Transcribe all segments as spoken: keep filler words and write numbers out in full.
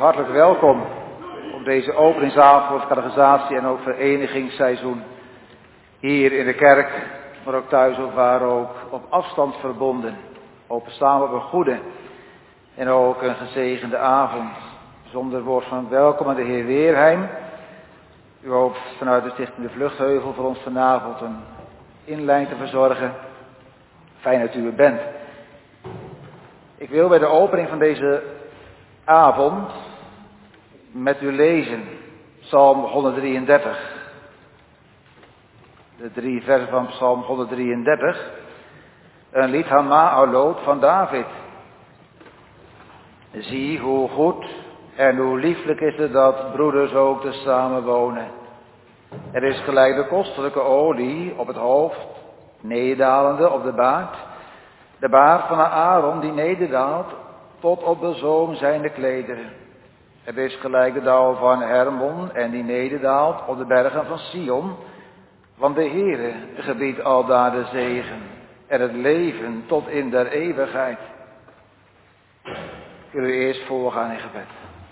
hartelijk welkom op deze openingsavond voor het catechisatie en ook verenigingsseizoen. Hier in de kerk, maar ook thuis of waar ook, op afstand verbonden. Open samen op een goede en ook een gezegende avond. Zonder woord van welkom aan de heer Weerheim. U hoopt vanuit de Stichting de Vluchtheuvel voor ons vanavond een inlijn te verzorgen. Fijn dat u er bent. Ik wil bij de opening van deze avond met u lezen Psalm honderddrieëndertig. De drie versen van Psalm honderddrieëndertig. Een lied Hama'alot van David. Zie hoe goed en hoe lieflijk is het dat broeders ook te samen wonen. Er is gelijk de kostelijke olie op het hoofd, nederdalende op de baard. De baard van Aaron die nederdaalt tot op de zoom zijnde klederen. Er is gelijk de dauw van Hermon en die nederdaalt op de bergen van Sion. Want de Heere gebiedt aldaar de zegen en het leven tot in der eeuwigheid. Ik wil u eerst voorgaan in gebed.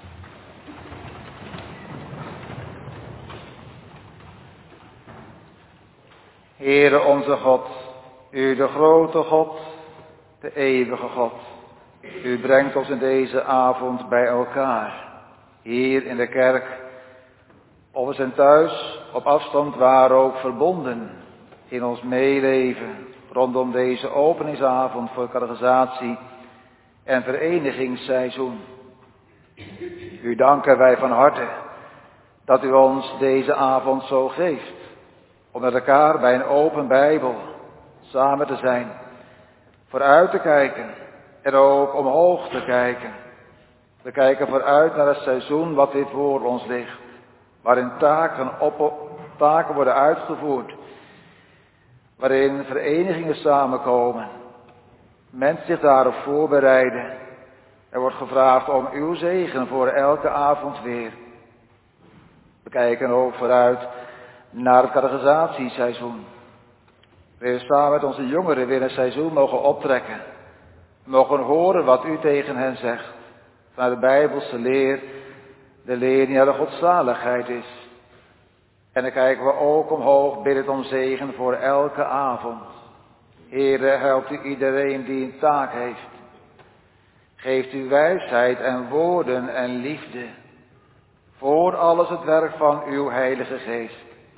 Heere onze God, u de grote God, de eeuwige God. U brengt ons in deze avond bij elkaar, hier in de kerk. Of we zijn thuis, op afstand waar ook verbonden, in ons meeleven rondom deze openingsavond voor catechisatie en verenigingsseizoen. U danken wij van harte dat u ons deze avond zo geeft, om met elkaar bij een open Bijbel samen te zijn, vooruit te kijken en ook omhoog te kijken. We kijken vooruit naar het seizoen wat dit voor ons ligt, waarin taken, op, taken worden uitgevoerd, waarin verenigingen samenkomen, mensen zich daarop voorbereiden. Er wordt gevraagd om uw zegen voor elke avond weer. We kijken ook vooruit naar het catechisatieseizoen. We samen met onze jongeren weer een seizoen mogen optrekken. Mogen horen wat u tegen hen zegt. Vanuit de Bijbelse leer, de leer die naar de godzaligheid is. En dan kijken we ook omhoog, bidden om zegen voor elke avond. Heere, helpt u iedereen die een taak heeft. Geeft u wijsheid en woorden en liefde. Voor alles het werk van uw Heilige Geest.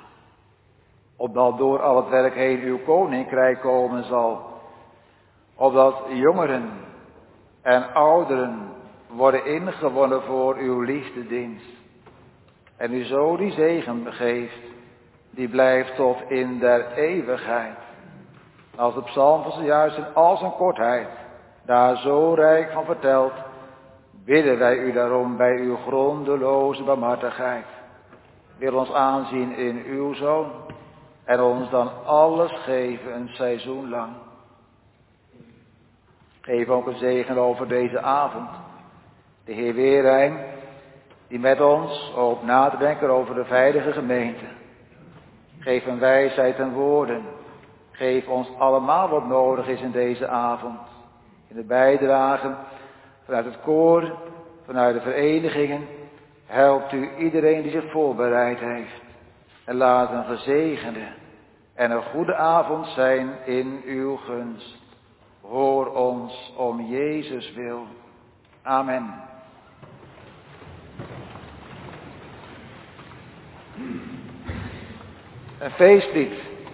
Opdat door al het werk heen uw koninkrijk komen zal. Opdat jongeren en ouderen worden ingewonnen voor uw liefdedienst. En u zo die zegen geeft, die blijft tot in der eeuwigheid. Als de psalm van zojuist in al zijn kortheid daar zo rijk van vertelt, bidden wij u daarom bij uw grondeloze barmhartigheid. Wil ons aanzien in uw Zoon en ons dan alles geven een seizoen lang. Geef ook een zegen over deze avond. De Heer Weerheim, die met ons ook na te denken over de veilige gemeente. Geef een wijsheid en woorden. Geef ons allemaal wat nodig is in deze avond. In de bijdragen, vanuit het koor, vanuit de verenigingen. Helpt u iedereen die zich voorbereid heeft. En laat een gezegende en een goede avond zijn in uw gunst. Hoor ons om Jezus wil. Amen. Een feestlied.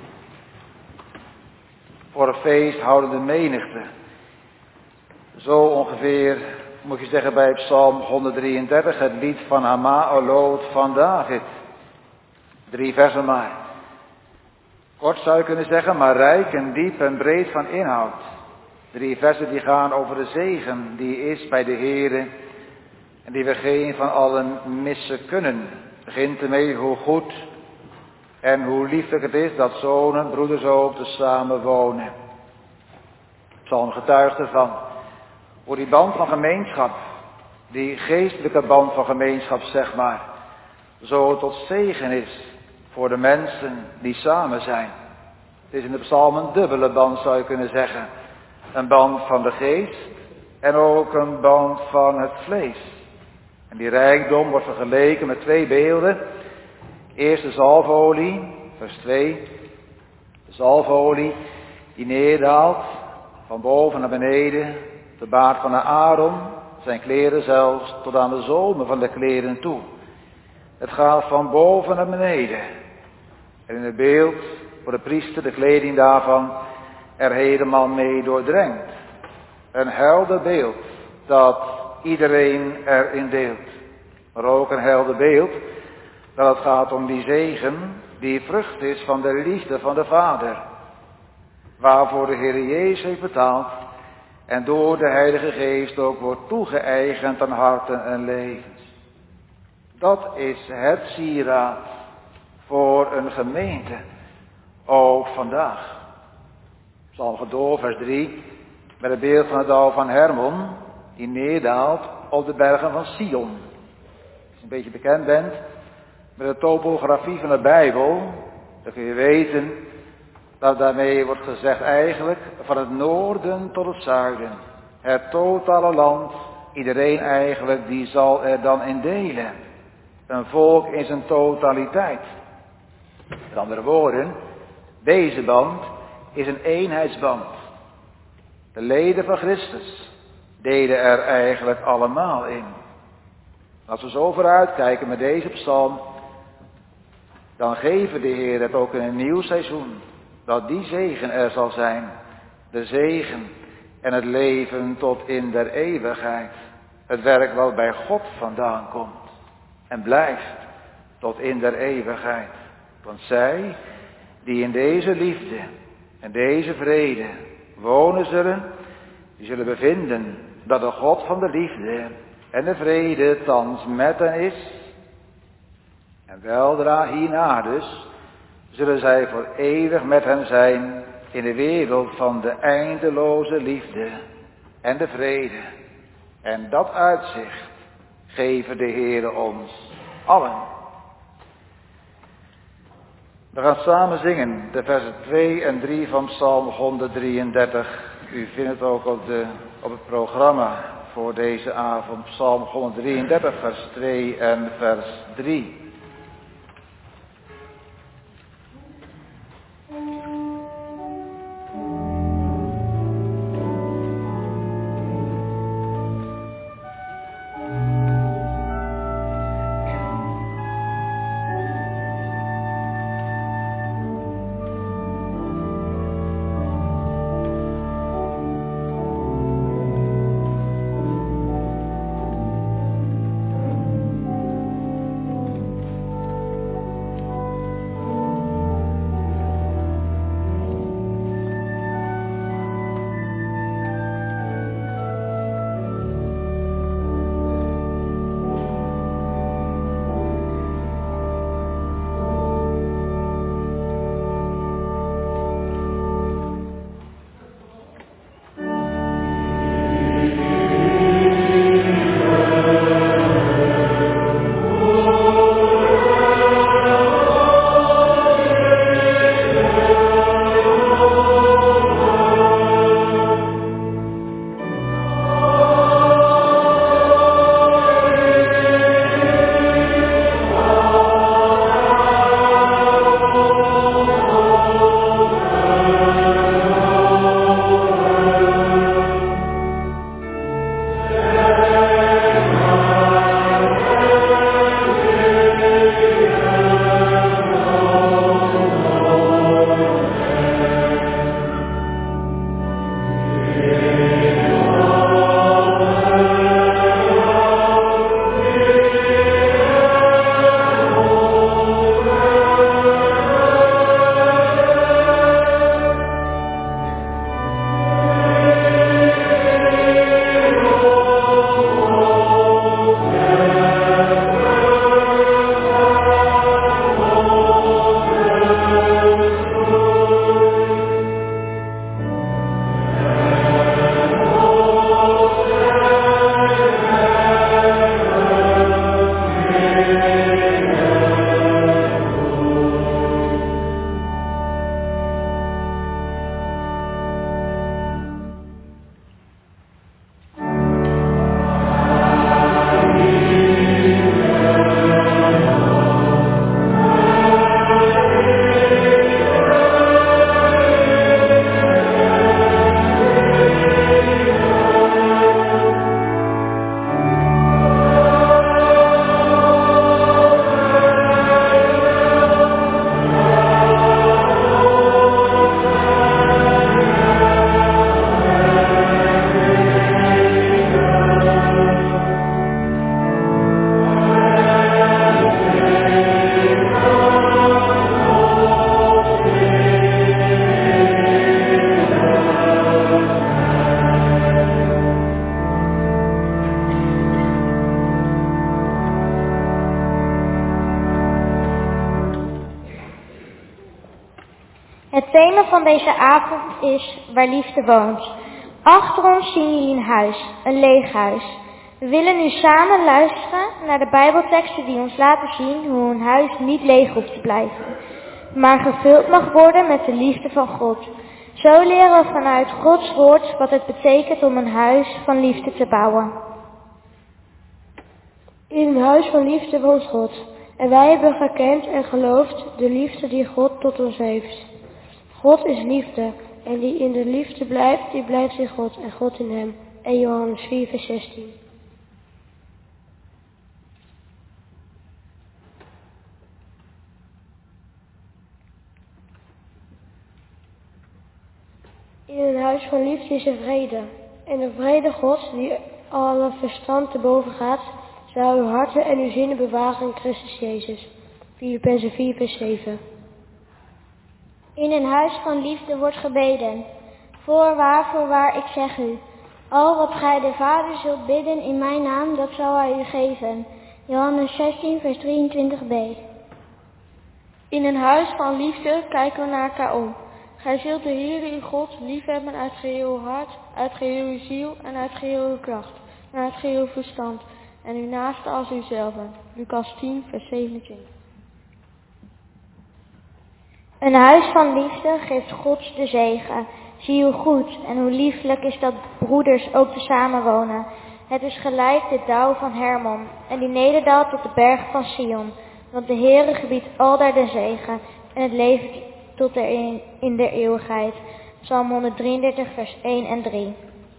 Voor een feest houden de menigte. Zo ongeveer, moet je zeggen, bij Psalm honderddrieëndertig, het lied van Hama'alot van David. Drie versen maar. Kort zou je kunnen zeggen, maar rijk en diep en breed van inhoud. Drie versen die gaan over de zegen die is bij de Heere en die we geen van allen missen kunnen. Het begint ermee hoe goed en hoe lieflijk het is dat zonen, broeders ook te samen wonen. Psalm getuigt ervan. Hoe die band van gemeenschap, die geestelijke band van gemeenschap zeg maar, zo tot zegen is voor de mensen die samen zijn. Het is in de psalm een dubbele band zou je kunnen zeggen. Een band van de geest en ook een band van het vlees. En die rijkdom wordt vergeleken met twee beelden. Eerst de zalfolie, vers twee. De zalfolie die neerdaalt van boven naar beneden. De baard van Aaron, zijn kleren zelfs tot aan de zomen van de kleren toe. Het gaat van boven naar beneden. En in het beeld voor de priester de kleding daarvan er helemaal mee doordrenkt. Een helder beeld dat iedereen erin deelt. Maar ook een helder beeld dat het gaat om die zegen die vrucht is van de liefde van de Vader. Waarvoor de Heer Jezus heeft betaald en door de Heilige Geest ook wordt toegeëigend aan harten en levens. Dat is het sieraad voor een gemeente, ook vandaag. Psalm gedoor, vers drie, met het beeld van het dauw van Hermon, die neerdaalt op de bergen van Sion. Als je een beetje bekend bent met de topografie van de Bijbel, dan kun je weten dat daarmee wordt gezegd eigenlijk van het noorden tot het zuiden. Het totale land, iedereen eigenlijk, die zal er dan in delen. Een volk in zijn totaliteit. Met andere woorden, deze band is een eenheidsband. De leden van Christus deden er eigenlijk allemaal in. Als we zo vooruitkijken met deze psalm, dan geven de Heer het ook in een nieuw seizoen. Dat die zegen er zal zijn. De zegen en het leven tot in der eeuwigheid. Het werk wat bij God vandaan komt. En blijft tot in der eeuwigheid. Want zij die in deze liefde en deze vrede wonen zullen, die zullen bevinden dat de God van de liefde en de vrede thans met hen is. En weldra hierna dus zullen zij voor eeuwig met hem zijn in de wereld van de eindeloze liefde en de vrede. En dat uitzicht geven de Heere ons allen. We gaan samen zingen de versen twee en drie van Psalm honderddrieëndertig. U vindt het ook op, de, op het programma voor deze avond. Psalm honderddrieëndertig, vers twee en vers drie. Het thema van deze avond is waar liefde woont. Achter ons zien jullie een huis, een leeg huis. We willen nu samen luisteren naar de Bijbelteksten die ons laten zien hoe een huis niet leeg hoeft te blijven, maar gevuld mag worden met de liefde van God. Zo leren we vanuit Gods woord wat het betekent om een huis van liefde te bouwen. In een huis van liefde woont God. En wij hebben gekend en geloofd de liefde die God tot ons heeft. God is liefde. En die in de liefde blijft, die blijft in God en God in hem. En Johannes vier vers zestien. In een huis van liefde is er vrede. En de vrede Gods, die alle verstand te boven gaat, zal uw harten en uw zinnen bewaren in Christus Jezus. Filippenzen vier vers zeven. In een huis van liefde wordt gebeden. Voorwaar, voorwaar, ik zeg u, al wat gij de Vader zult bidden in mijn naam, dat zal hij u geven. Johannes zestien vers drieëntwintig b. In een huis van liefde kijken we naar elkaar om. Gij zult de Heere uw God liefhebben uit geheel uw hart, uit geheel uw ziel en uit geheel uw kracht, en uit geheel uw verstand, en uw naaste als uzelf. Lucas tien vers zevenentwintig. Een huis van liefde geeft God de zegen. Zie hoe goed en hoe lieflijk is dat broeders ook te samen wonen. Het is gelijk de dauw van Hermon en die nederdaalt tot de berg van Sion. Want de Heere gebiedt aldaar de zegen en het leven tot er in, in der eeuwigheid. Psalm honderddrieëndertig vers één en drie.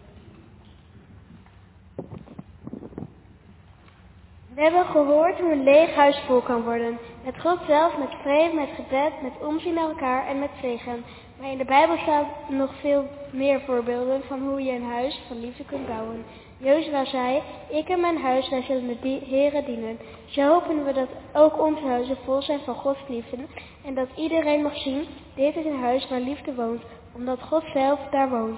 We hebben gehoord hoe een leeg huis vol kan worden. Met God zelf, met vrede, met gebed, met omzien naar elkaar en met zegen. Maar in de Bijbel staan nog veel meer voorbeelden van hoe je een huis van liefde kunt bouwen. Jozua zei, ik en mijn huis, wij zullen de die Heere dienen. Zo hopen we dat ook onze huizen vol zijn van Gods liefde. En dat iedereen mag zien, dit is een huis waar liefde woont, omdat God zelf daar woont.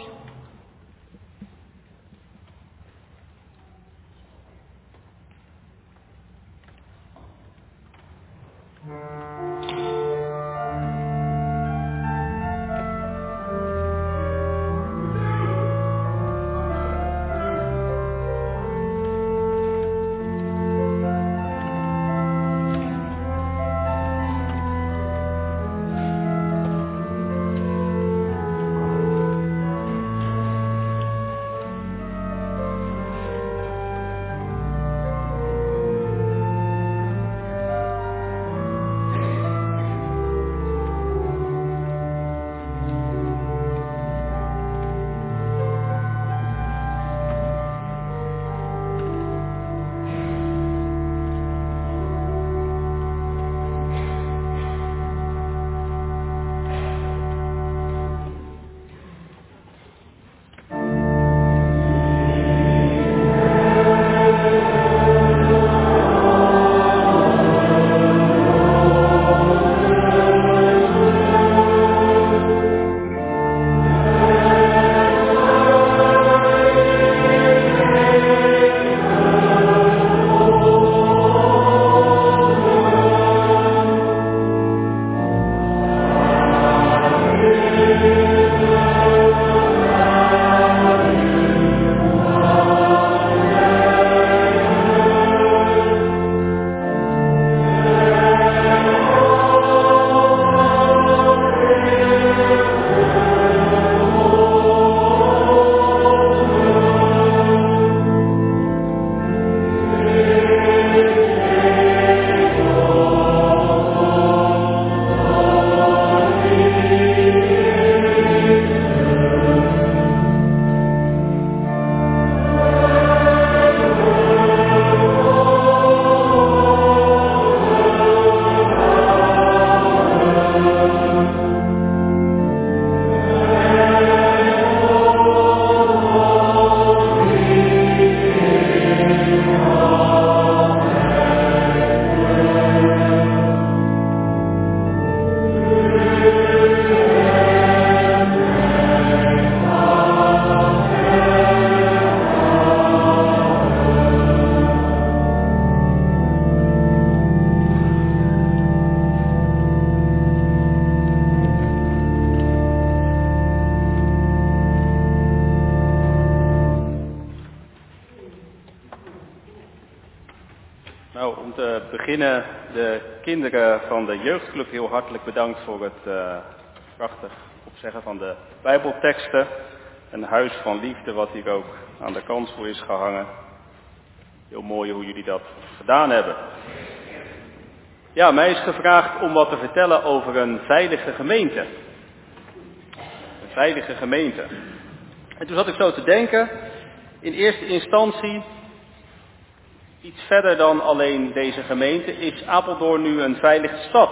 te beginnen de kinderen van de jeugdclub heel hartelijk bedankt voor het uh, prachtig opzeggen van de Bijbelteksten. Een huis van liefde wat hier ook aan de kansel is gehangen. Heel mooi hoe jullie dat gedaan hebben. Ja, mij is gevraagd om wat te vertellen over een veilige gemeente. Een veilige gemeente. En toen zat ik zo te denken, in eerste instantie, iets verder dan alleen deze gemeente, is Apeldoorn nu een veilige stad.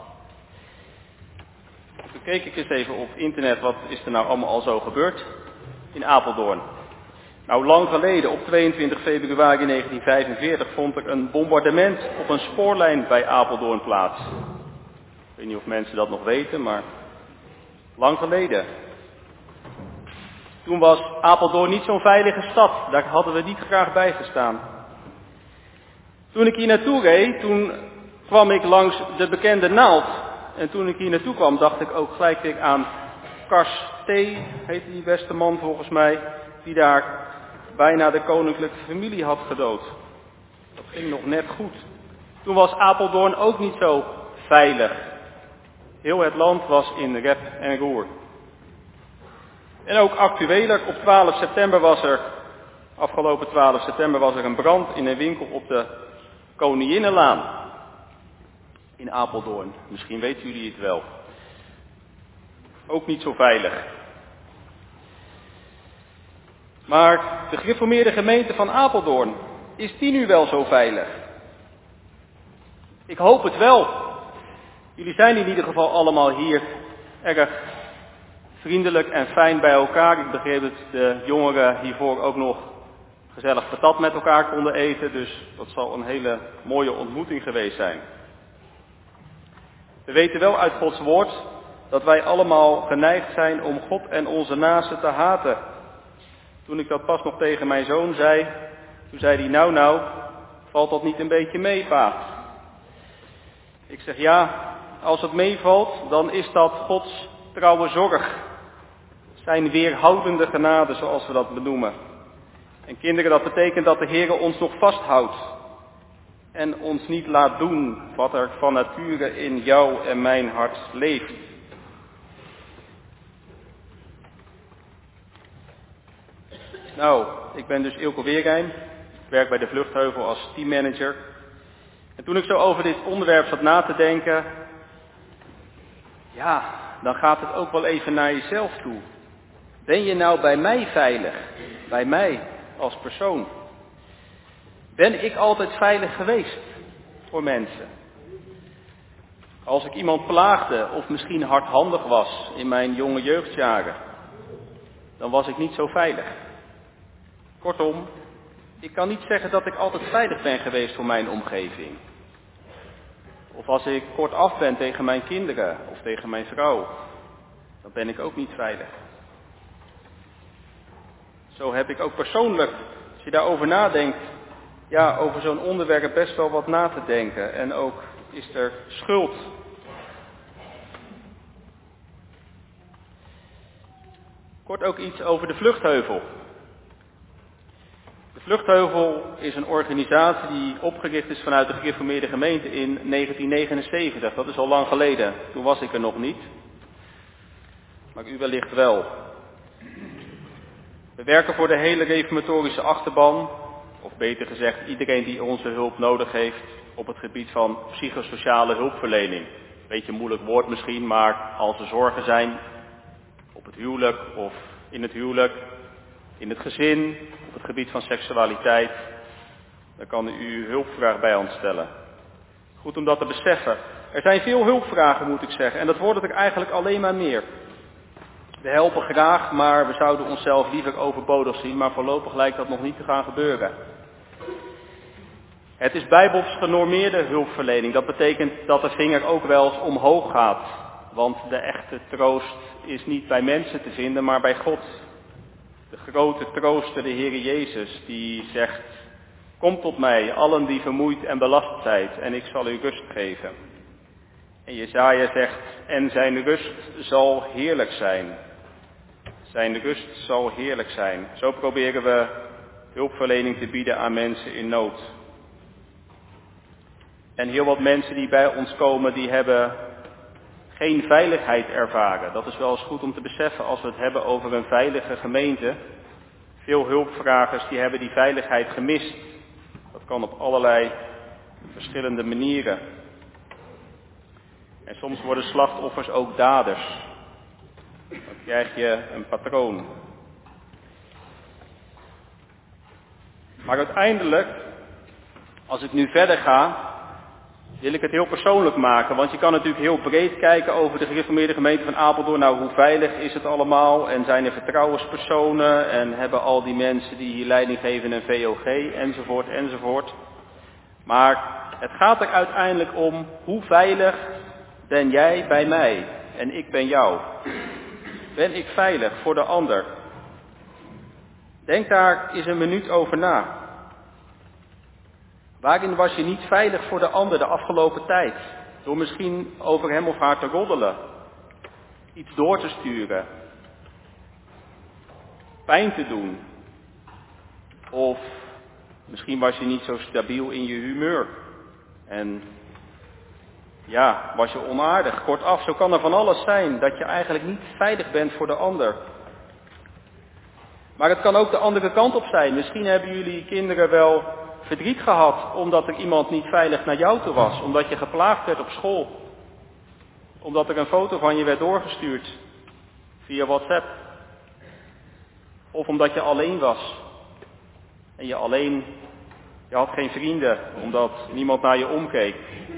Toen keek ik eens even op internet, wat is er nou allemaal al zo gebeurd in Apeldoorn. Nou, lang geleden, op tweeëntwintig februari negentien vijfenveertig, vond er een bombardement op een spoorlijn bij Apeldoorn plaats. Ik weet niet of mensen dat nog weten, maar lang geleden. Toen was Apeldoorn niet zo'n veilige stad, daar hadden we niet graag bij gestaan. Toen ik hier naartoe reed, toen kwam ik langs de bekende Naald. En toen ik hier naartoe kwam, dacht ik ook gelijk weer aan Kars T, heette die beste man volgens mij, die daar bijna de koninklijke familie had gedood. Dat ging nog net goed. Toen was Apeldoorn ook niet zo veilig. Heel het land was in rep en roer. En ook actueler, op twaalf september was er, afgelopen twaalf september was er een brand in een winkel op de Koninginnenlaan in Apeldoorn. Misschien weten jullie het wel. Ook niet zo veilig. Maar de gereformeerde gemeente van Apeldoorn, is die nu wel zo veilig? Ik hoop het wel. Jullie zijn in ieder geval allemaal hier erg vriendelijk en fijn bij elkaar. Ik begreep dat de jongeren hiervoor ook nog gezellig patat met elkaar konden eten. Dus dat zal een hele mooie ontmoeting geweest zijn. We weten wel uit Gods woord dat wij allemaal geneigd zijn om God en onze naasten te haten. Toen ik dat pas nog tegen mijn zoon zei, toen zei hij, nou nou, valt dat niet een beetje mee, pa? Ik zeg, ja, als het meevalt, dan is dat Gods trouwe zorg. Zijn weerhoudende genade, zoals we dat benoemen. En kinderen, dat betekent dat de Heer ons nog vasthoudt. En ons niet laat doen wat er van nature in jou en mijn hart leeft. Nou, ik ben dus Ilko Weerheim. Ik werk bij de Vluchtheuvel als teammanager. En toen ik zo over dit onderwerp zat na te denken, ja, dan gaat het ook wel even naar jezelf toe. Ben je nou bij mij veilig? Bij mij als persoon? Ben ik altijd veilig geweest voor mensen? Als ik iemand plaagde of misschien hardhandig was in mijn jonge jeugdjaren, dan was ik niet zo veilig. Kortom, ik kan niet zeggen dat ik altijd veilig ben geweest voor mijn omgeving. Of als ik kortaf ben tegen mijn kinderen of tegen mijn vrouw, dan ben ik ook niet veilig. Zo heb ik ook persoonlijk, als je daarover nadenkt, ja, over zo'n onderwerp best wel wat na te denken. En ook is er schuld. Kort ook iets over de Vluchtheuvel. De Vluchtheuvel is een organisatie die opgericht is vanuit de gereformeerde gemeente in negentien negenenzeventig. Dat is al lang geleden. Toen was ik er nog niet. Maar u wellicht wel. We werken voor de hele reformatorische achterban. Of beter gezegd, iedereen die onze hulp nodig heeft op het gebied van psychosociale hulpverlening. Beetje een moeilijk woord misschien, maar als er zorgen zijn op het huwelijk of in het huwelijk, in het gezin, op het gebied van seksualiteit, dan kan u uw hulpvraag bij ons stellen. Goed om dat te beseffen. Er zijn veel hulpvragen, moet ik zeggen, en dat wordt er eigenlijk alleen maar meer. We helpen graag, maar we zouden onszelf liever overbodig zien, maar voorlopig lijkt dat nog niet te gaan gebeuren. Het is bijbels genormeerde hulpverlening. Dat betekent dat de vinger ook wel eens omhoog gaat. Want de echte troost is niet bij mensen te vinden, maar bij God. De grote trooster, de Heere Jezus, die zegt, kom tot mij, allen die vermoeid en belast zijt, en ik zal u rust geven. En Jesaja zegt, en zijn rust zal heerlijk zijn. Zijn rust zal heerlijk zijn. Zo proberen we hulpverlening te bieden aan mensen in nood. En heel wat mensen die bij ons komen, die hebben geen veiligheid ervaren. Dat is wel eens goed om te beseffen als we het hebben over een veilige gemeente. Veel hulpvragers die hebben die veiligheid gemist. Dat kan op allerlei verschillende manieren. En soms worden slachtoffers ook daders. Dan krijg je een patroon. Maar uiteindelijk, als ik nu verder ga, wil ik het heel persoonlijk maken. Want je kan natuurlijk heel breed kijken over de gereformeerde gemeente van Apeldoorn. Nou, hoe veilig is het allemaal? En zijn er vertrouwenspersonen? En hebben al die mensen die hier leiding geven een V O G? Enzovoort, enzovoort. Maar het gaat er uiteindelijk om, hoe veilig ben jij bij mij? En ik ben jou. Ben ik veilig voor de ander? Denk daar eens een minuut over na. Waarin was je niet veilig voor de ander de afgelopen tijd? Door misschien over hem of haar te roddelen. Iets door te sturen. Pijn te doen. Of misschien was je niet zo stabiel in je humeur. En ja, was je onaardig. Kortaf, zo kan er van alles zijn. Dat je eigenlijk niet veilig bent voor de ander. Maar het kan ook de andere kant op zijn. Misschien hebben jullie kinderen wel verdriet gehad omdat er iemand niet veilig naar jou toe was. Omdat je geplaagd werd op school. Omdat er een foto van je werd doorgestuurd via WhatsApp. Of omdat je alleen was. En je alleen, je had geen vrienden omdat niemand naar je omkeek.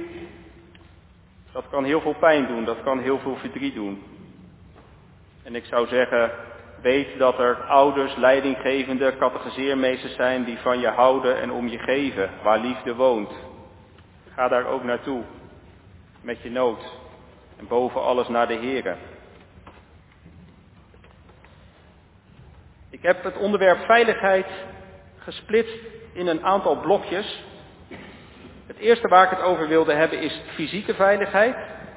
Dat kan heel veel pijn doen, dat kan heel veel verdriet doen. En ik zou zeggen, weet dat er ouders, leidinggevende, catechiseermeesters zijn die van je houden en om je geven, waar liefde woont. Ga daar ook naartoe, met je nood. En boven alles naar de Here. Ik heb het onderwerp veiligheid gesplitst in een aantal blokjes. Het eerste waar ik het over wilde hebben is fysieke veiligheid.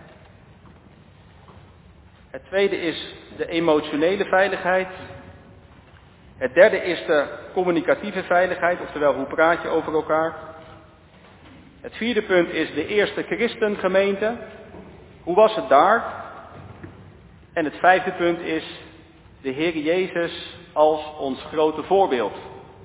Het tweede is de emotionele veiligheid. Het derde is de communicatieve veiligheid, oftewel hoe praat je over elkaar. Het vierde punt is de eerste christengemeente. Hoe was het daar? En het vijfde punt is de Heer Jezus als ons grote voorbeeld.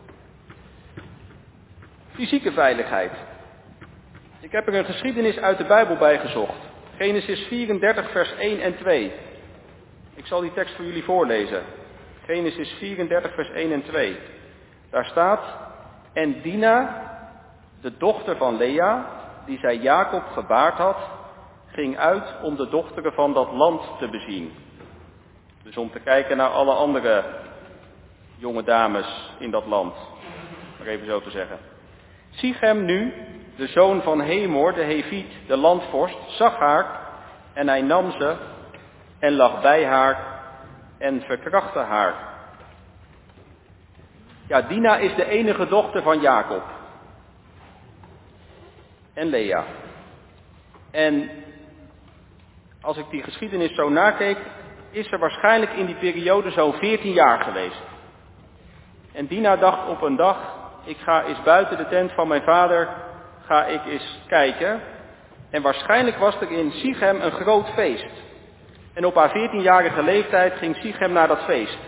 Fysieke veiligheid. Ik heb er een geschiedenis uit de Bijbel bij gezocht. Genesis vierendertig vers één en twee. Ik zal die tekst voor jullie voorlezen. Genesis vierendertig vers één en twee. Daar staat: En Dina, de dochter van Lea, die zij Jacob gebaard had, ging uit om de dochteren van dat land te bezien. Dus om te kijken naar alle andere jonge dames in dat land. Maar even zo te zeggen. Sichem nu, de zoon van Hemor, de Heviet, de landvorst, zag haar en hij nam ze en lag bij haar en verkrachtte haar. Ja, Dina is de enige dochter van Jacob en Lea. En als ik die geschiedenis zo nakeek, is er waarschijnlijk in die periode zo'n veertien jaar geweest. En Dina dacht op een dag, ik ga eens buiten de tent van mijn vader, ga ik eens kijken. En waarschijnlijk was er in Sichem een groot feest. En op haar veertienjarige leeftijd ging Sichem naar dat feest.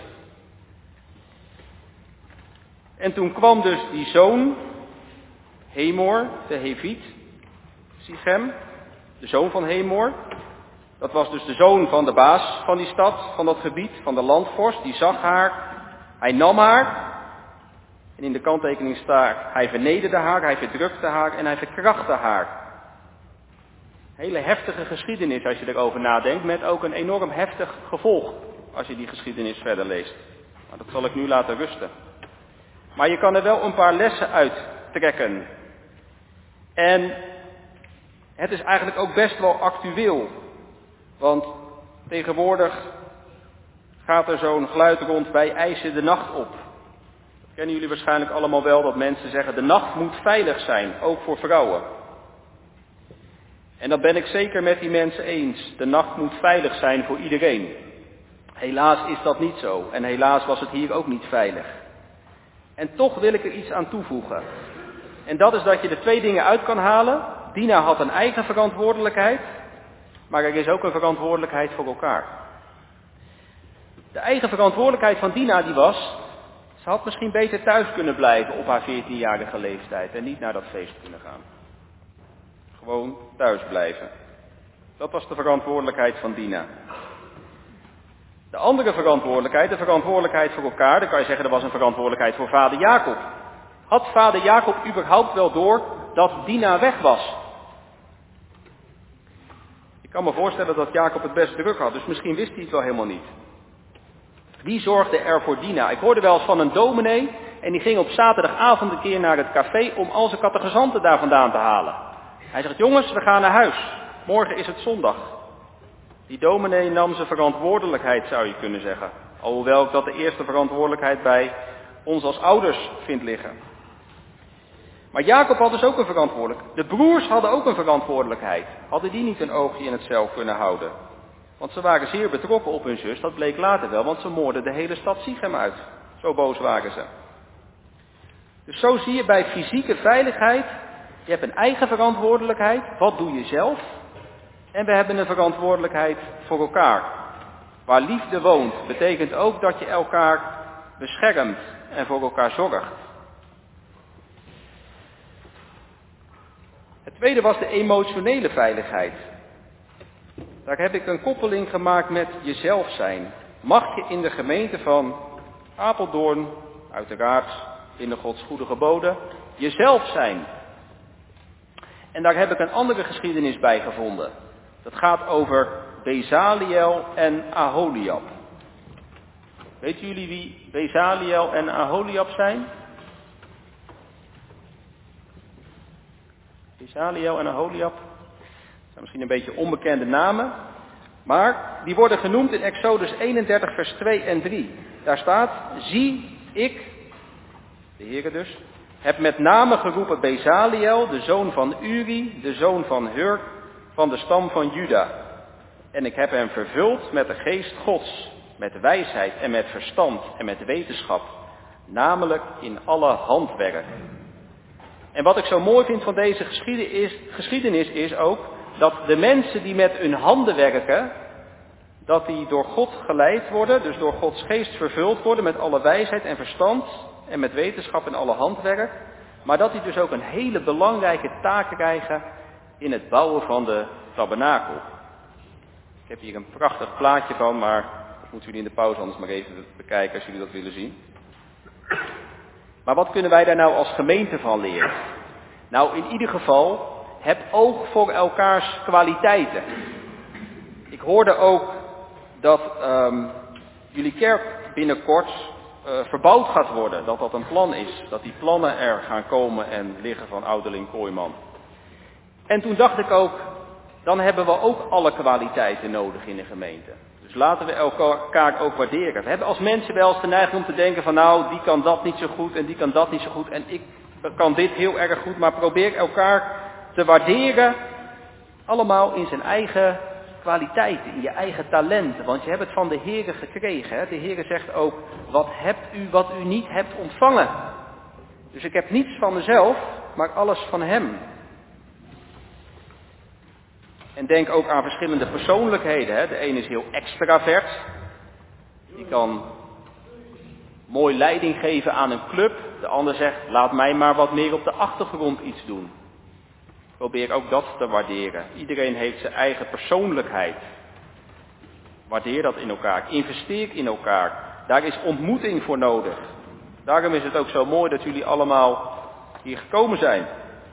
En toen kwam dus die zoon, Hemor, de Heviet, Sichem, de zoon van Hemor. Dat was dus de zoon van de baas van die stad, van dat gebied, van de landvorst. Die zag haar, hij nam haar. En in de kanttekening staat, hij vernederde haar, hij verdrukte haar en hij verkrachtte haar. Hele heftige geschiedenis als je erover nadenkt, met ook een enorm heftig gevolg als je die geschiedenis verder leest. Maar dat zal ik nu laten rusten. Maar je kan er wel een paar lessen uit trekken. En het is eigenlijk ook best wel actueel. Want tegenwoordig gaat er zo'n geluid rond, wij eisen de nacht op. Dat kennen jullie waarschijnlijk allemaal wel, dat mensen zeggen, de nacht moet veilig zijn, ook voor vrouwen. En dat ben ik zeker met die mensen eens. De nacht moet veilig zijn voor iedereen. Helaas is dat niet zo. En helaas was het hier ook niet veilig. En toch wil ik er iets aan toevoegen. En dat is dat je er twee dingen uit kan halen. Dina had een eigen verantwoordelijkheid, maar er is ook een verantwoordelijkheid voor elkaar. De eigen verantwoordelijkheid van Dina die was, ze had misschien beter thuis kunnen blijven op haar veertienjarige leeftijd en niet naar dat feest kunnen gaan. Gewoon thuis blijven. Dat was de verantwoordelijkheid van Dina. De andere verantwoordelijkheid, de verantwoordelijkheid voor elkaar, dan kan je zeggen er was een verantwoordelijkheid voor vader Jacob. Had vader Jacob überhaupt wel door dat Dina weg was? Ik kan me voorstellen dat Jacob het best druk had, dus misschien wist hij het wel helemaal niet. Wie zorgde er voor Dina? Ik hoorde wel eens van een dominee en die ging op zaterdagavond een keer naar het café om al zijn catechizanten daar vandaan te halen. Hij zegt, jongens, we gaan naar huis. Morgen is het zondag. Die dominee nam zijn verantwoordelijkheid, zou je kunnen zeggen. Alhoewel ik dat de eerste verantwoordelijkheid bij ons als ouders vind liggen. Maar Jacob had dus ook een verantwoordelijkheid. De broers hadden ook een verantwoordelijkheid. Hadden die niet een oogje in het zeil kunnen houden? Want ze waren zeer betrokken op hun zus, dat bleek later wel, want ze moorden de hele stad Sichem uit. Zo boos waren ze. Dus zo zie je bij fysieke veiligheid, je hebt een eigen verantwoordelijkheid, wat doe je zelf? En we hebben een verantwoordelijkheid voor elkaar. Waar liefde woont, betekent ook dat je elkaar beschermt en voor elkaar zorgt. Het tweede was de emotionele veiligheid. Daar heb ik een koppeling gemaakt met jezelf zijn. Mag je in de gemeente van Apeldoorn, uiteraard binnen Gods goede geboden, jezelf zijn? En daar heb ik een andere geschiedenis bij gevonden. Dat gaat over Bezaliel en Aholiab. Weten jullie wie Bezaliel en Aholiab zijn? Bezaliel en Aholiab. Dat zijn misschien een beetje onbekende namen. Maar die worden genoemd in Exodus eenendertig vers twee en drie. Daar staat, zie ik, de Heere dus, heb met name geroepen Bezaliel, de zoon van Uri, de zoon van Hur, van de stam van Juda. En ik heb hem vervuld met de geest Gods, met wijsheid en met verstand en met wetenschap, namelijk in alle handwerk. En wat ik zo mooi vind van deze geschiedenis, geschiedenis is ook dat de mensen die met hun handen werken, dat die door God geleid worden, dus door Gods geest vervuld worden met alle wijsheid en verstand en met wetenschap en alle handwerk, maar dat die dus ook een hele belangrijke taak krijgen in het bouwen van de tabernakel. Ik heb hier een prachtig plaatje van, maar dat moeten jullie in de pauze anders maar even bekijken als jullie dat willen zien. Maar wat kunnen wij daar nou als gemeente van leren? Nou, in ieder geval, heb oog voor elkaars kwaliteiten. Ik hoorde ook dat um, jullie kerk binnenkort uh, verbouwd gaat worden. Dat dat een plan is. Dat die plannen er gaan komen en liggen van ouderling Kooijman. En toen dacht ik ook, dan hebben we ook alle kwaliteiten nodig in de gemeente. Dus laten we elkaar ook waarderen. We hebben als mensen wel eens de neiging om te denken van nou, die kan dat niet zo goed en die kan dat niet zo goed en ik kan dit heel erg goed. Maar probeer elkaar te waarderen, allemaal in zijn eigen kwaliteiten, in je eigen talenten. Want je hebt het van de Heere gekregen. Hè? De Heere zegt ook, wat hebt u wat u niet hebt ontvangen? Dus ik heb niets van mezelf, maar alles van hem. En denk ook aan verschillende persoonlijkheden. Hè? De een is heel extravert. Die kan mooi leiding geven aan een club. De ander zegt, laat mij maar wat meer op de achtergrond iets doen. Probeer ook dat te waarderen. Iedereen heeft zijn eigen persoonlijkheid. Waardeer dat in elkaar. Investeer in elkaar. Daar is ontmoeting voor nodig. Daarom is het ook zo mooi dat jullie allemaal hier gekomen zijn.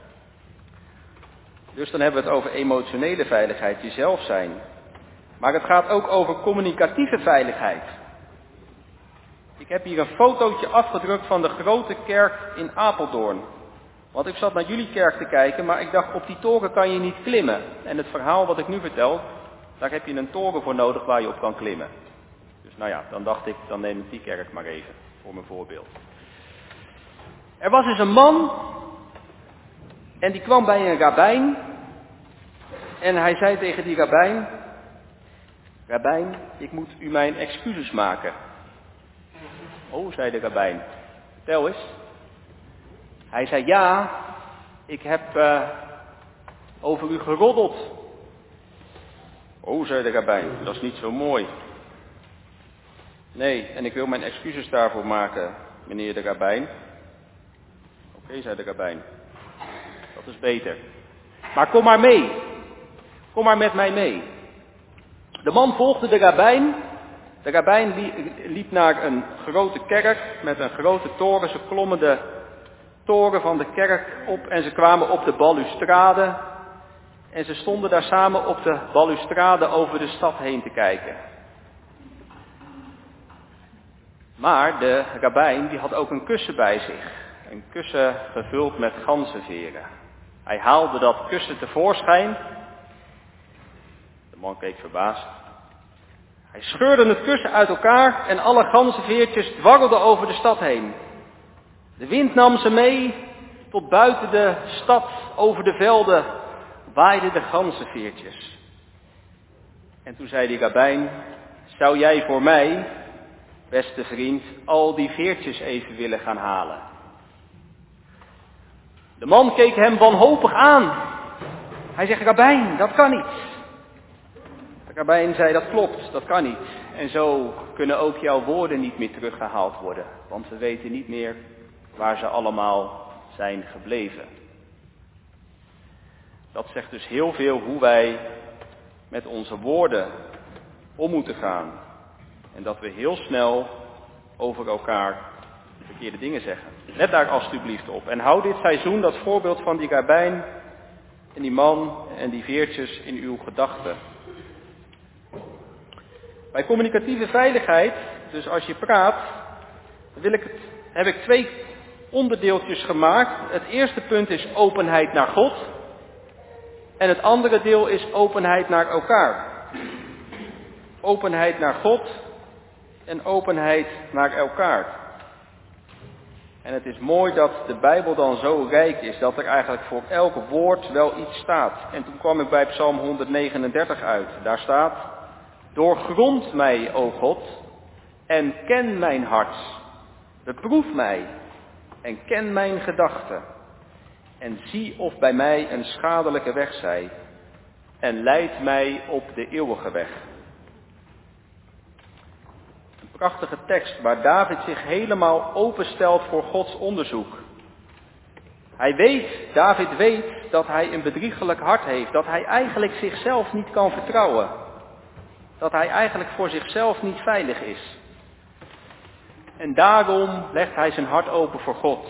Dus dan hebben we het over emotionele veiligheid, jezelf zijn. Maar het gaat ook over communicatieve veiligheid. Ik heb hier een fotootje afgedrukt van de grote kerk in Apeldoorn. Want ik zat naar jullie kerk te kijken, maar ik dacht, op die toren kan je niet klimmen. En het verhaal wat ik nu vertel, daar heb je een toren voor nodig waar je op kan klimmen. Dus nou ja, dan dacht ik, dan neem ik die kerk maar even voor mijn voorbeeld. Er was dus een man, en die kwam bij een rabbijn. En hij zei tegen die rabbijn, rabbijn, ik moet u mijn excuses maken. Oh, zei de rabbijn, vertel eens. Hij zei, ja, ik heb uh, over u geroddeld. Oh, zei de rabbijn, dat is niet zo mooi. Nee, en ik wil mijn excuses daarvoor maken, meneer de rabbijn. Oké, okay, zei de rabbijn. Dat is beter. Maar kom maar mee. Kom maar met mij mee. De man volgde de rabbijn. De rabbijn liep naar een grote kerk met een grote toren. Ze klommen de toren van de kerk op en ze kwamen op de balustrade. En ze stonden daar samen op de balustrade over de stad heen te kijken. Maar de rabbijn die had ook een kussen bij zich. Een kussen gevuld met ganzenveren. Hij haalde dat kussen tevoorschijn. De man keek verbaasd. Hij scheurde het kussen uit elkaar en alle ganzenveertjes dwarrelden over de stad heen. De wind nam ze mee tot buiten de stad, over de velden waaiden de ganzenveertjes. En toen zei die rabbijn, zou jij voor mij, beste vriend, al die veertjes even willen gaan halen? De man keek hem wanhopig aan. Hij zegt, rabbijn, dat kan niet. De rabbijn zei, dat klopt, dat kan niet. En zo kunnen ook jouw woorden niet meer teruggehaald worden. Want we weten niet meer waar ze allemaal zijn gebleven. Dat zegt dus heel veel hoe wij met onze woorden om moeten gaan. En dat we heel snel over elkaar verkeerde dingen zeggen. Let daar alstublieft op. En hou dit seizoen, dat voorbeeld van die rabbijn en die man en die veertjes in uw gedachten. Bij communicatieve veiligheid, dus als je praat, wil ik het, heb ik twee onderdeeltjes gemaakt. Het eerste punt is openheid naar God. En het andere deel is openheid naar elkaar. Openheid naar God en openheid naar elkaar. En het is mooi dat de Bijbel dan zo rijk is, dat er eigenlijk voor elk woord wel iets staat. En toen kwam ik bij Psalm honderdnegenendertig uit. Daar staat, doorgrond mij, o God, en ken mijn hart. Beproef mij en ken mijn gedachten. En zie of bij mij een schadelijke weg zij. En leid mij op de eeuwige weg. Een prachtige tekst waar David zich helemaal openstelt voor Gods onderzoek. Hij weet, David weet dat hij een bedriegelijk hart heeft. Dat hij eigenlijk zichzelf niet kan vertrouwen. Dat hij eigenlijk voor zichzelf niet veilig is. En daarom legt hij zijn hart open voor God.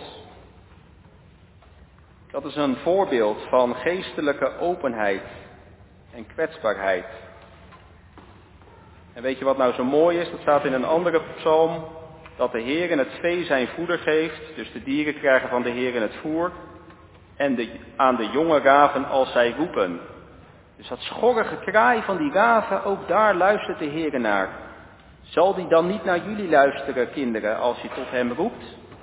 Dat is een voorbeeld van geestelijke openheid en kwetsbaarheid. En weet je wat nou zo mooi is? Dat staat in een andere psalm. Dat de Heer in het vee zijn voeder geeft. Dus de dieren krijgen van de Heer in het voer. En de, aan de jonge raven als zij roepen. Dus dat schorre gekraai van die raven, ook daar luistert de Heer naar. Zal die dan niet naar jullie luisteren, kinderen, als je tot hem roept?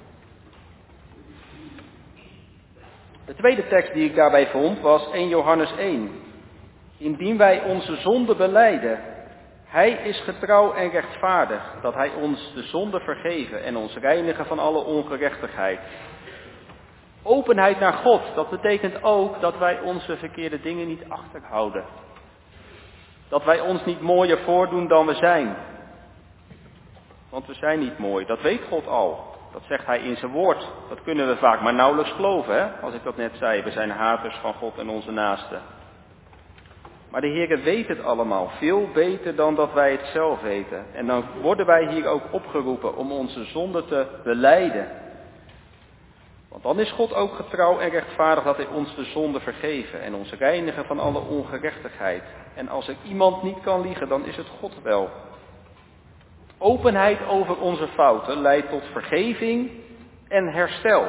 De tweede tekst die ik daarbij vond was Eerste Johannes één. Indien wij onze zonde belijden, hij is getrouw en rechtvaardig, dat hij ons de zonde vergeven en ons reinigen van alle ongerechtigheid. Openheid naar God, dat betekent ook dat wij onze verkeerde dingen niet achterhouden. Dat wij ons niet mooier voordoen dan we zijn. Want we zijn niet mooi, dat weet God al. Dat zegt hij in zijn woord. Dat kunnen we vaak maar nauwelijks geloven, hè? Als ik dat net zei. We zijn haters van God en onze naasten. Maar de Heere weet het allemaal. Veel beter dan dat wij het zelf weten. En dan worden wij hier ook opgeroepen om onze zonde te belijden. Want dan is God ook getrouw en rechtvaardig dat hij ons de zonde vergeven. En ons reinigen van alle ongerechtigheid. En als er iemand niet kan liegen, dan is het God wel. Openheid over onze fouten leidt tot vergeving en herstel.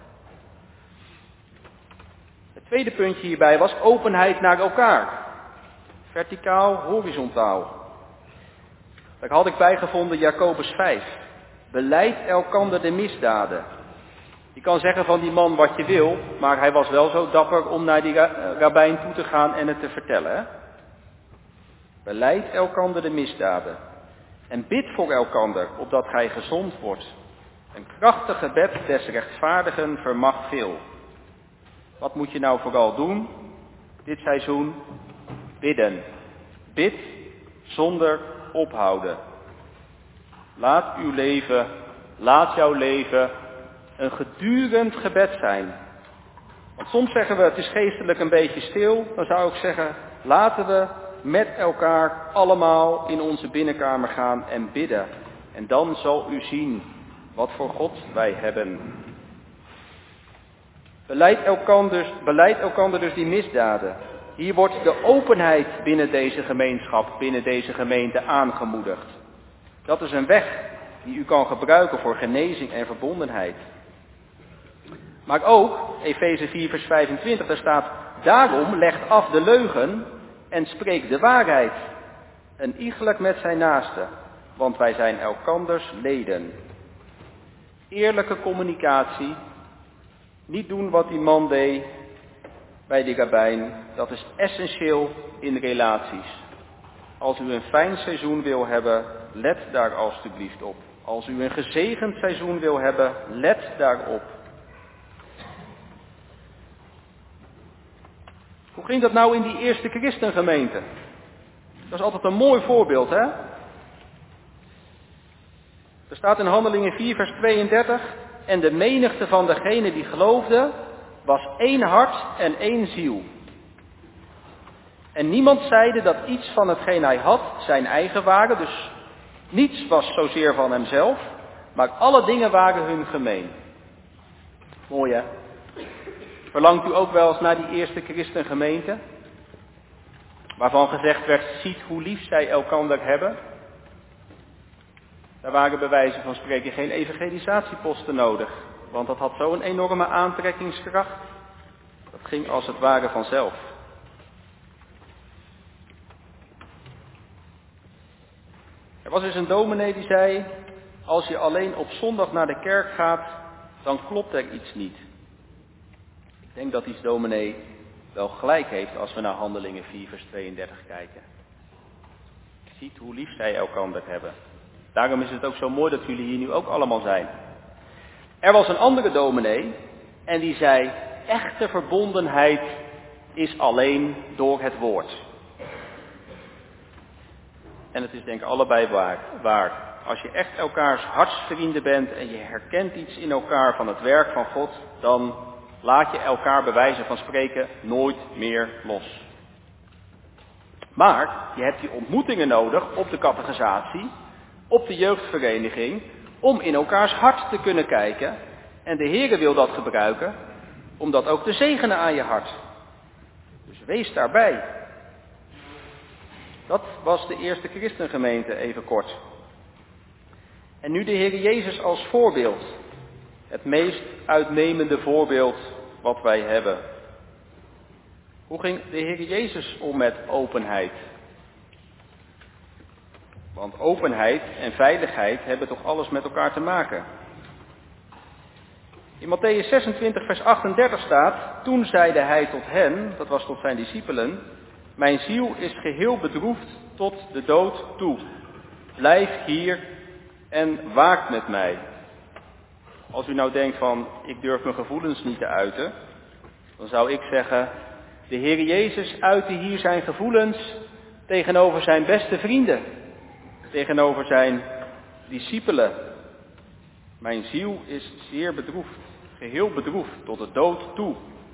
Het tweede puntje hierbij was openheid naar elkaar. Verticaal, horizontaal. Daar had ik bijgevonden Jacobus vijf. Belijd elkander de misdaden. Je kan zeggen van die man wat je wil, maar hij was wel zo dapper om naar die rabbijn toe te gaan en het te vertellen. Hè? Belijd elkander de misdaden. En bid voor elkander, opdat gij gezond wordt. Een krachtig gebed des rechtvaardigen vermag veel. Wat moet je nou vooral doen? dit seizoen bidden. Bid zonder ophouden. Laat uw leven, laat jouw leven een gedurend gebed zijn. Want soms zeggen we, het is geestelijk een beetje stil. Dan zou ik zeggen, laten we met elkaar allemaal in onze binnenkamer gaan en bidden. En dan zal u zien wat voor God wij hebben. Beleid elkander, beleid elkander dus die misdaden. Hier wordt de openheid binnen deze gemeenschap, binnen deze gemeente aangemoedigd. Dat is een weg die u kan gebruiken voor genezing en verbondenheid. Maar ook, Efeze vier vers vijfentwintig, daar staat, daarom legt af de leugen en spreekt de waarheid. En iegelijk met zijn naaste, want wij zijn elkanders leden. Eerlijke communicatie, niet doen wat die man deed bij die rabbijn, dat is essentieel in relaties. Als u een fijn seizoen wil hebben, let daar alstublieft op. Als u een gezegend seizoen wil hebben, let daarop. Hoe ging dat nou in die eerste christengemeente? Dat is altijd een mooi voorbeeld, hè? Er staat in Handelingen vier vers tweeëndertig, en de menigte van degenen die geloofden was één hart en één ziel. En niemand zeide dat iets van hetgeen hij had zijn eigen waren, dus niets was zozeer van hemzelf, maar alle dingen waren hun gemeen. Mooi hè? Verlangt u ook wel eens naar die eerste christengemeente? Waarvan gezegd werd, ziet hoe lief zij elkander hebben. Daar waren bij wijze van spreken geen evangelisatieposten nodig. Want dat had zo'n enorme aantrekkingskracht. Dat ging als het ware vanzelf. Er was eens een dominee die zei, als je alleen op zondag naar de kerk gaat, dan klopt er iets niet. Ik denk dat die dominee wel gelijk heeft als we naar Handelingen vier vers tweeëndertig kijken. Ziet hoe lief zij elkander hebben. Daarom is het ook zo mooi dat jullie hier nu ook allemaal zijn. Er was een andere dominee en die zei, echte verbondenheid is alleen door het woord. En het is denk ik allebei waar, waar. Als je echt elkaars hartsvrienden bent en je herkent iets in elkaar van het werk van God, dan laat je elkaar bij wijze van spreken nooit meer los. Maar je hebt die ontmoetingen nodig op de catechisatie, op de jeugdvereniging, om in elkaars hart te kunnen kijken. En de Heere wil dat gebruiken, om dat ook te zegenen aan je hart. Dus wees daarbij. Dat was de eerste christengemeente, even kort. En nu de Heere Jezus als voorbeeld. Het meest uitnemende voorbeeld wat wij hebben. Hoe ging de Heere Jezus om met openheid? Want openheid en veiligheid hebben toch alles met elkaar te maken. In Matthäus zesentwintig vers achtendertig staat, toen zeide hij tot hen, dat was tot zijn discipelen, mijn ziel is geheel bedroefd tot de dood toe. Blijf hier en waakt met mij. Als u nou denkt van, ik durf mijn gevoelens niet te uiten, dan zou ik zeggen, de Heer Jezus uitte hier zijn gevoelens tegenover zijn beste vrienden, tegenover zijn discipelen. Mijn ziel is zeer bedroefd, geheel bedroefd tot de dood toe.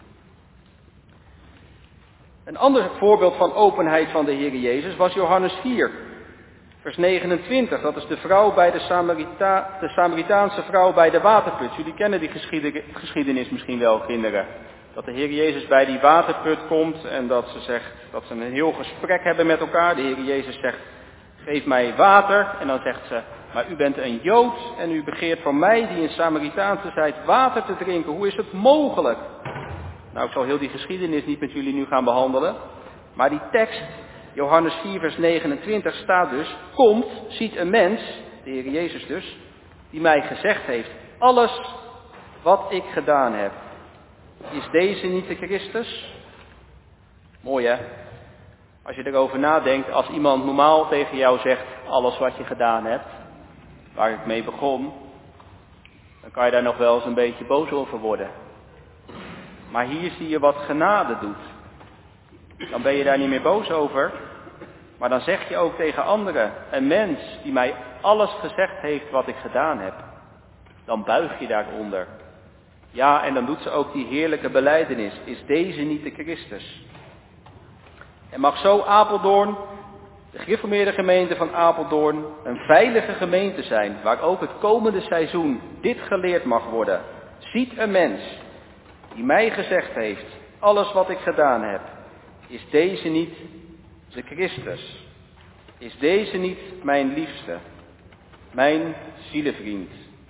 Een ander voorbeeld van openheid van de Heer Jezus was Johannes vier, vers negenentwintig. Dat is de vrouw bij de, Samarita, de Samaritaanse vrouw bij de waterput. Jullie kennen die geschiedenis misschien wel, kinderen. Dat de Heer Jezus bij die waterput komt en dat ze zegt dat ze een heel gesprek hebben met elkaar. De Heer Jezus zegt, geef mij water. En dan zegt ze, maar u bent een Jood en u begeert van mij, die een Samaritaanse zijt, water te drinken. Hoe is het mogelijk? Nou, ik zal heel die geschiedenis niet met jullie nu gaan behandelen. Maar die tekst, Johannes vier vers negenentwintig, staat dus, komt, ziet een mens, de Heer Jezus dus, die mij gezegd heeft, alles wat ik gedaan heb. Is deze niet de Christus? Mooi hè? Als je erover nadenkt, als iemand normaal tegen jou zegt, alles wat je gedaan hebt, waar ik mee begon, dan kan je daar nog wel eens een beetje boos over worden. Maar hier zie je wat genade doet. dan ben je daar niet meer boos over. Maar dan zeg je ook tegen anderen, een mens die mij alles gezegd heeft wat ik gedaan heb, dan buig je daaronder. Ja, en dan doet ze ook die heerlijke belijdenis. Is deze niet de Christus? En mag zo Apeldoorn, de gereformeerde gemeente van Apeldoorn, een veilige gemeente zijn, waar ook het komende seizoen dit geleerd mag worden. Ziet een mens die mij gezegd heeft, alles wat ik gedaan heb, is deze niet de Christus? Is deze niet mijn liefste, mijn zielevriend?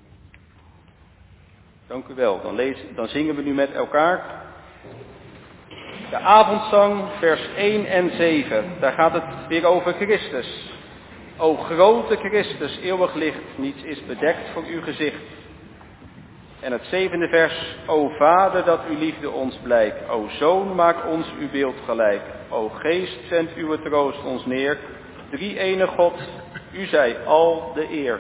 Dank u wel. Dan, lezen, dan zingen we nu met elkaar de avondzang, vers één en zeven. Daar gaat het weer over Christus. O grote Christus, eeuwig licht, niets is bedekt voor uw gezicht. En het zevende vers. O Vader, dat uw liefde ons blijkt. O Zoon, maak ons uw beeld gelijk. O Geest, zend uw troost ons neer. Drie ene God, u zij al de eer.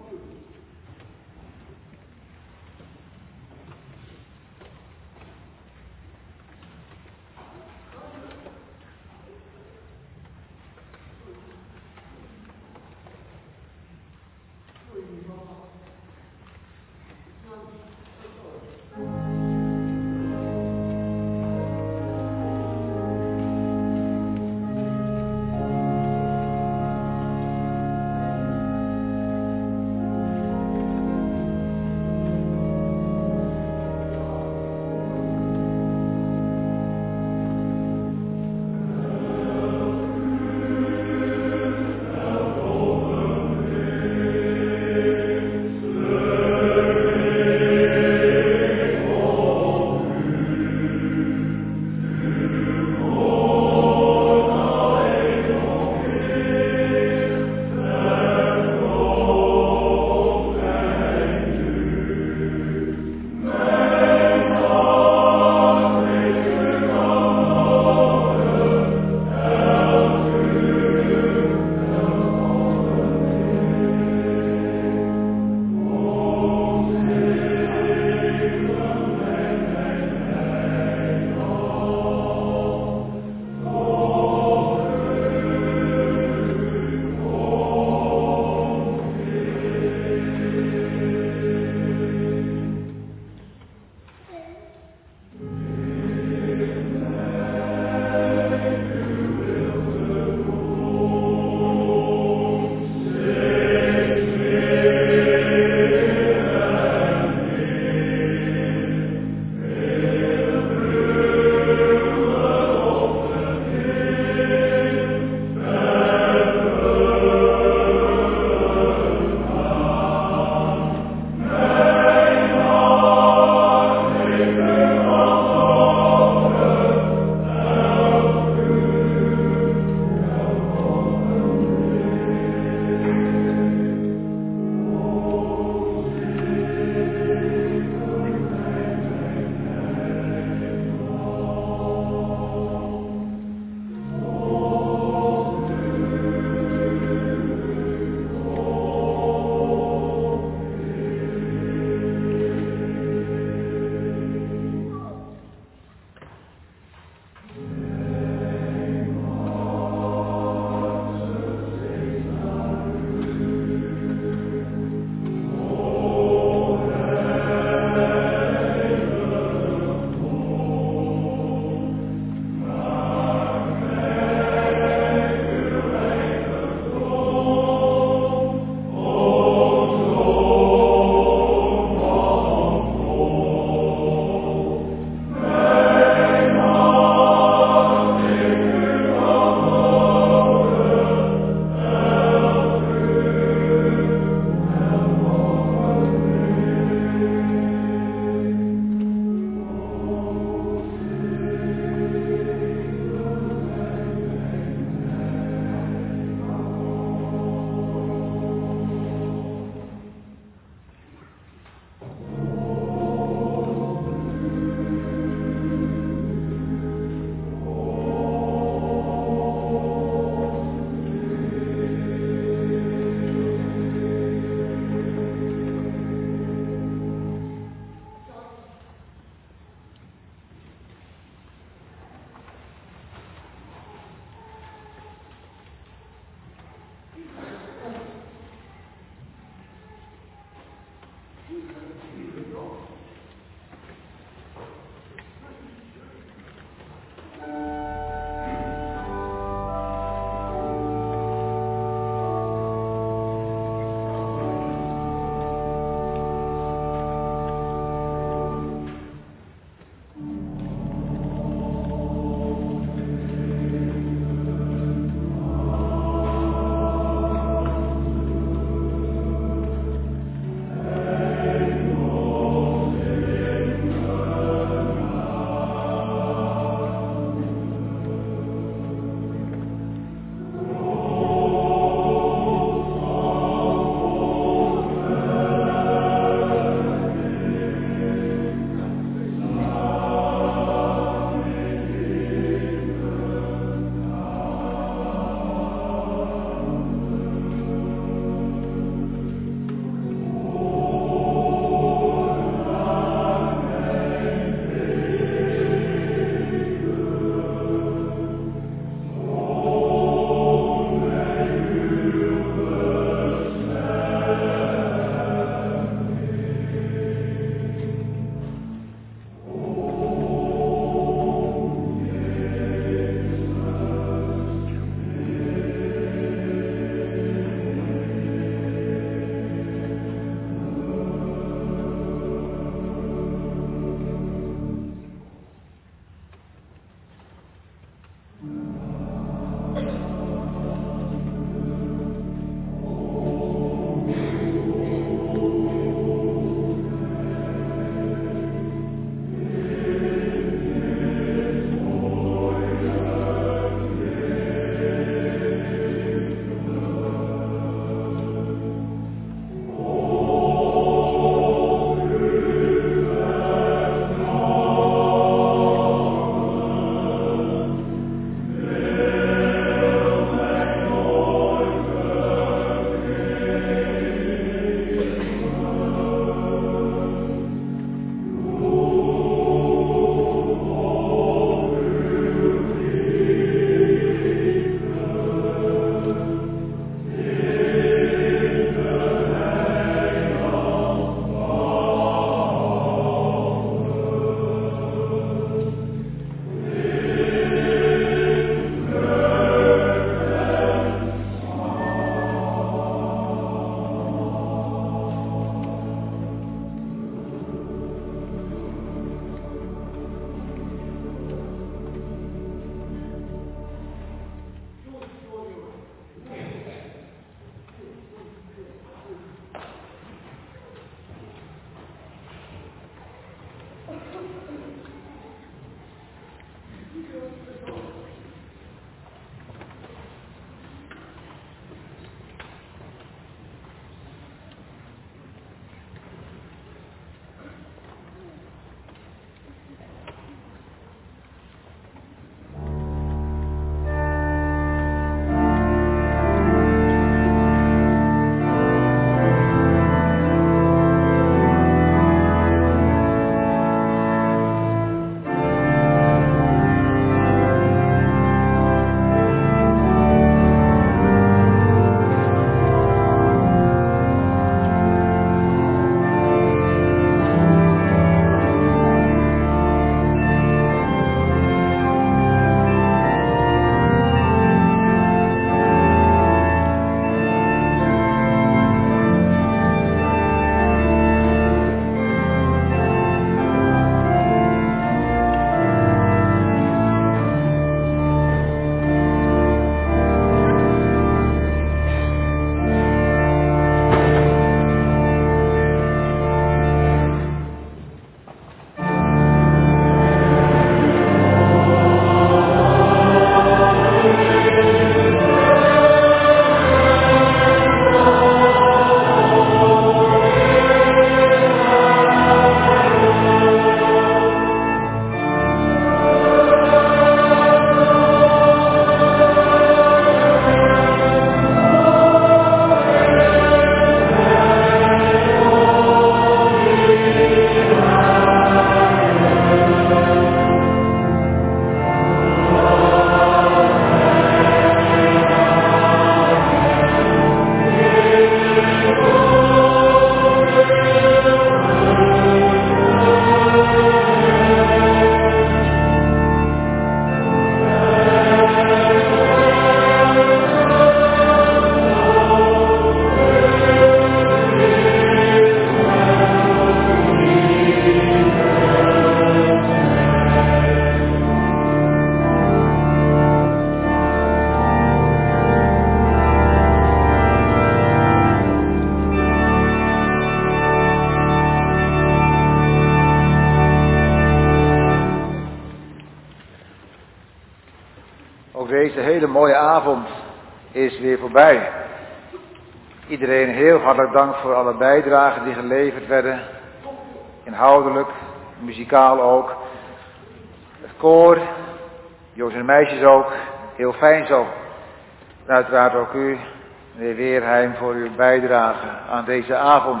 deze hele mooie avond is weer voorbij. Iedereen heel hartelijk dank voor alle bijdragen die geleverd werden. Inhoudelijk, muzikaal ook. Het koor, jongens en meisjes ook, heel fijn zo. En uiteraard ook u, meneer Weerheim, voor uw bijdrage aan deze avond.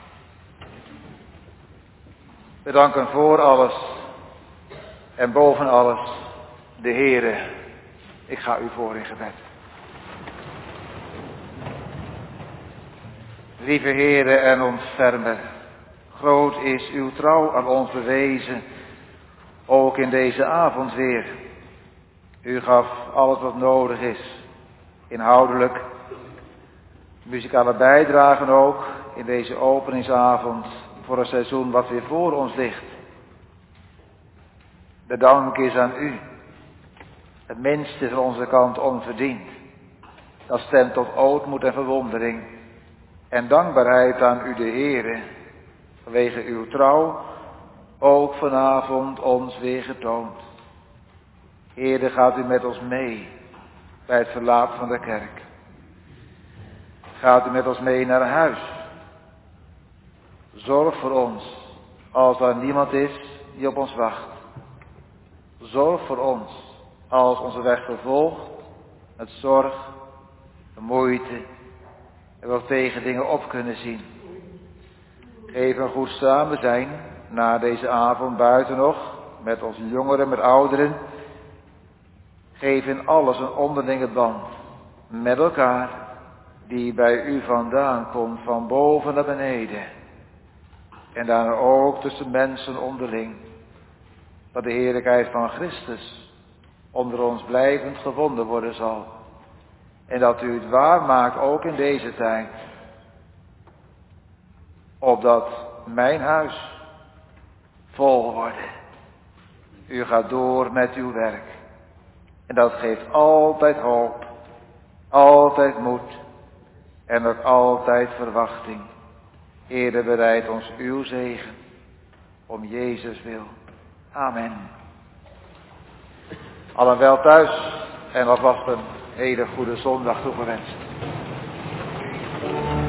We danken voor alles en boven alles de Heere. Ik ga u voor in gebed. Lieve Heere en ontfermer, groot is uw trouw aan ons bewezen, ook in deze avond weer. U gaf alles wat nodig is, inhoudelijk, muzikale bijdragen ook, in deze openingsavond voor een seizoen wat weer voor ons ligt. De dank is aan u, het minste van onze kant onverdiend. Dat stemt tot ootmoed en verwondering en dankbaarheid aan u de Heere, vanwege uw trouw, ook vanavond ons weer getoond. Heere, gaat u met ons mee bij het verlaat van de kerk. Gaat u met ons mee naar huis. Zorg voor ons als er niemand is die op ons wacht. Zorg voor ons als onze weg vervolgt met zorg, moeite en we tegen dingen op kunnen zien. Geef een goed samen zijn na deze avond buiten nog, met onze jongeren, met ouderen. Geef in alles een onderlinge band met elkaar die bij u vandaan komt, van boven naar beneden. En daarna ook tussen mensen onderling. Dat de heerlijkheid van Christus onder ons blijvend gevonden worden zal. En dat u het waar maakt ook in deze tijd. Opdat mijn huis vol wordt. U gaat door met uw werk. En dat geeft altijd hoop. Altijd moed. En ook altijd verwachting. Heere, bereid ons uw zegen. Om Jezus wil. Amen. Allen wel thuis. En alvast een hele goede zondag toegewenst.